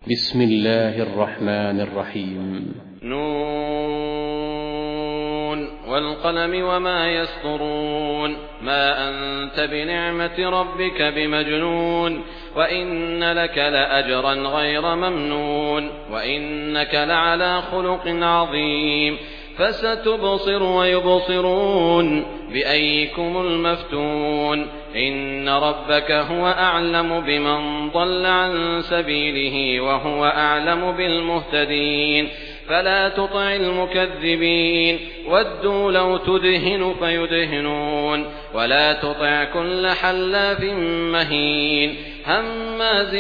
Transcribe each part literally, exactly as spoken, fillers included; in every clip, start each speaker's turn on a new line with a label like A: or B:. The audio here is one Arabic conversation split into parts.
A: بسم الله الرحمن الرحيم.
B: نون والقلم وما يسطرون ما أنت بنعمة ربك بمجنون وإن لك لأجرا غير ممنون وإنك لعلى خلق عظيم فستبصر ويبصرون بأيكم المفتون إن ربك هو أعلم بمن ضل عن سبيله وهو أعلم بالمهتدين فلا تطع المكذبين ودوا لو تدهن فيدهنون ولا تطع كل حلاف مهين هماز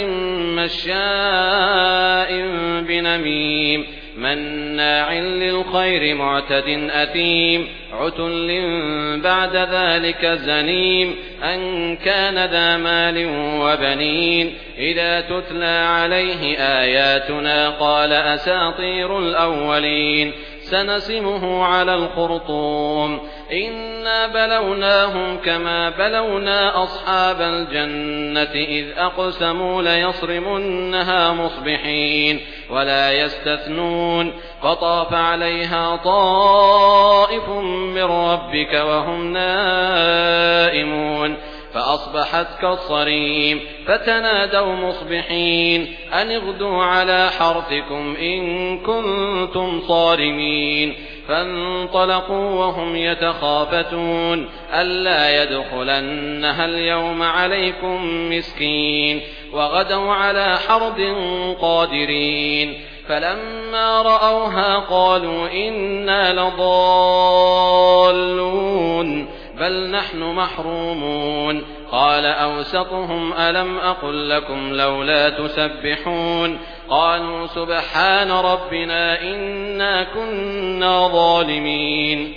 B: مشاء بنميم مناع للخير معتد أثيم عتل بعد ذلك زنيم أن كان ذا مال وبنين إذا تتلى عليه آياتنا قال أساطير الأولين سنسمه على الخرطوم إنا بلوناهم كما بلونا أصحاب الجنة إذ أقسموا ليصرمنها مصبحين ولا يستثنون فطاف عليها طائف من ربك وهم نائمون فأصبحت كالصريم فتنادوا مصبحين أن اغدوا على حرثكم إن كنتم صارمين فانطلقوا وهم يتخافتون ألا يدخلنها اليوم عليكم مسكين وغدوا على حرد قادرين فلما رأوها قالوا إنا لضالون بل نحن محرومون قال أوسطهم ألم أقل لكم لولا تسبحون قالوا سبحان ربنا إنا كنا ظالمين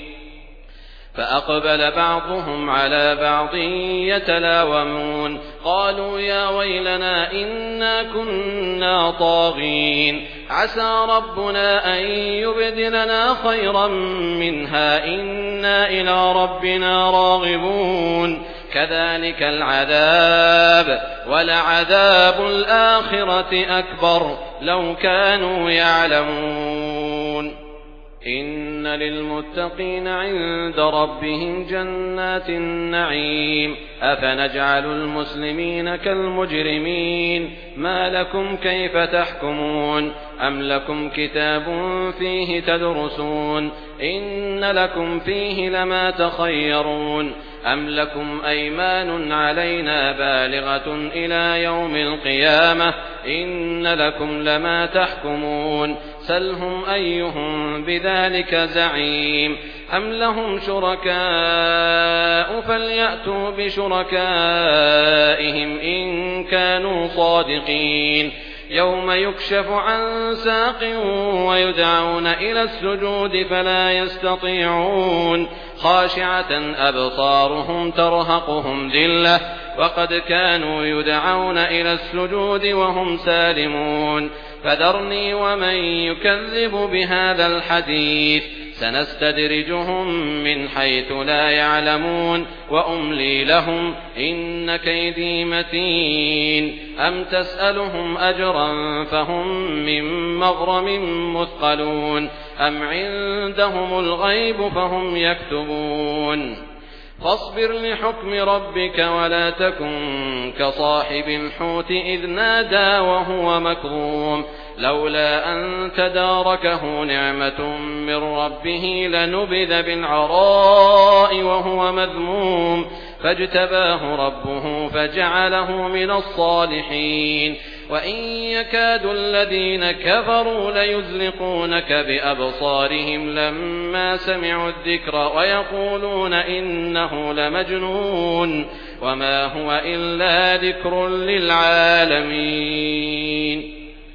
B: فأقبل بعضهم على بعض يتلاومون قالوا يا ويلنا إنا كنا طاغين عسى ربنا أن يبدلنا خيرا منها إنا إلى ربنا راغبون كذلك العذاب ولعذاب الآخرة أكبر لو كانوا يعلمون إن للمتقين عند ربهم جنات النعيم أفنجعل المسلمين كالمجرمين ما لكم كيف تحكمون أم لكم كتاب فيه تدرسون إن لكم فيه لما تخيرون أم لكم أيمان علينا بالغة إلى يوم القيامة إن لكم لما تحكمون سلهم أيهم بذلك زعيم أم لهم شركاء فليأتوا بشركائهم إن كانوا صادقين يوم يكشف عن ساق ويدعون إلى السجود فلا يستطيعون خاشعة أبصارهم ترهقهم ذلة وقد كانوا يدعون إلى السجود وهم سالمون فذرني ومن يكذب بهذا الحديث سنستدرجهم من حيث لا يعلمون وأملي لهم إن كيدي متين أم تسألهم أجرا فهم من مغرم مثقلون أم عندهم الغيب فهم يكتبون فاصبر لحكم ربك ولا تكن كصاحب الحوت إذ نادى وهو مكظوم لولا أن تداركه نعمة من ربه لنبذ بالعراء وهو مذموم فاجتباه ربه فجعله من الصالحين وإن يكاد الذين كفروا ليزلقونك بأبصارهم لما سمعوا الذكر ويقولون إنه لمجنون وما هو إلا ذكر للعالمين.